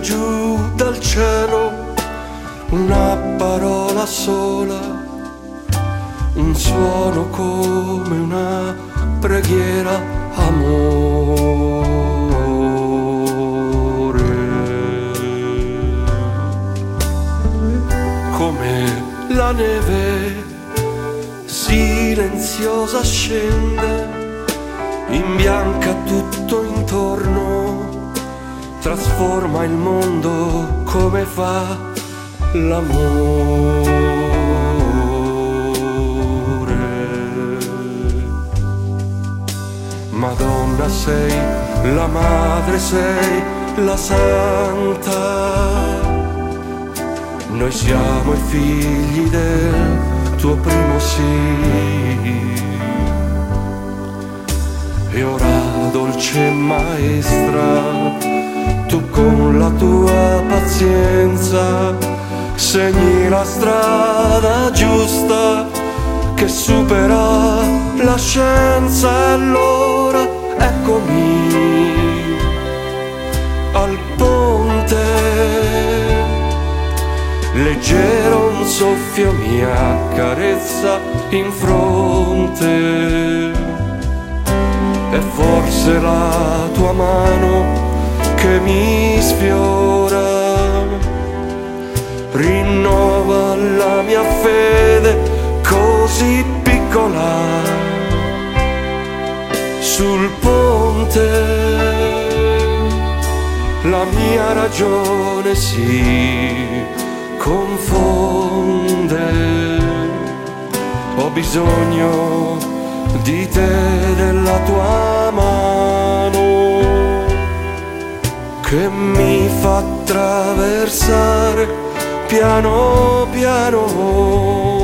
giù dal cielo una parola sola, un suono come una preghiera, amore. Come la neve silenziosa scende, imbianca tutto intorno, trasforma il mondo come fa l'amore. Madonna sei, la madre sei, la santa. Noi siamo i figli del tuo primo sì. E ora, dolce maestra, tu con la tua pazienza segni la strada giusta che supera la scienza. E allora eccomi al ponte, leggero un soffio mi accarezza in fronte. E forse la tua mano che mi sfiora rinnova la mia fede così piccola sul ponte. La mia ragione si confonde. Ho bisogno di te, della tua mano che mi fa attraversare piano piano.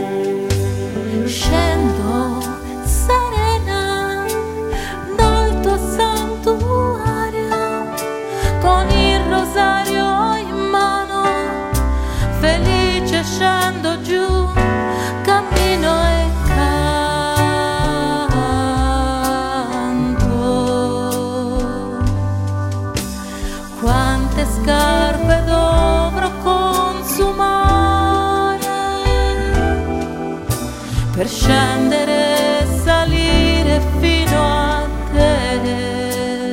Scendo serena dal tuo santuario con il rosario in mano, felice scendo giù, cammino e quante scarpe dovrò consumare per scendere e salire fino a te.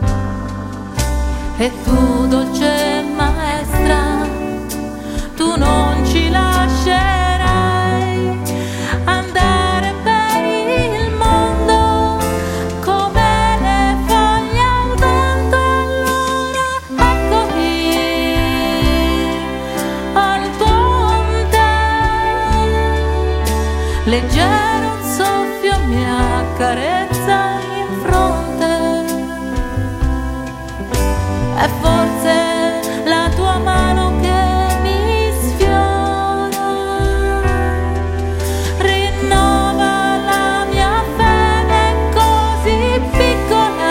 E tu, dolce maestra, tu non ci lascerai andare per il mondo come le foglie al vento. Allora eccomi al ponte, leggero un soffio mi accarezza in fronte. E forse la tua mano che mi sfiora rinnova la mia fede così piccola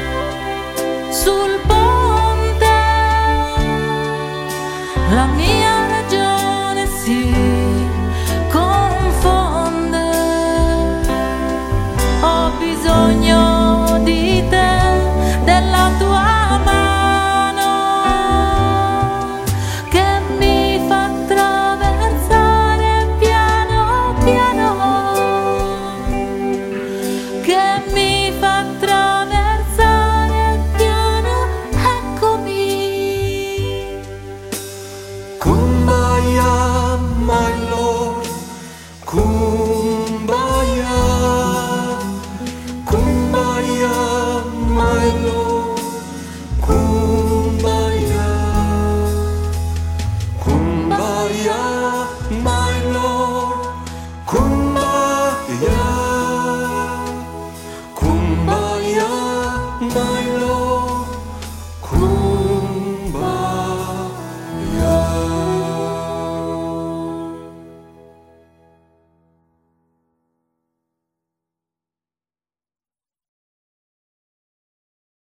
sul ponte. La mia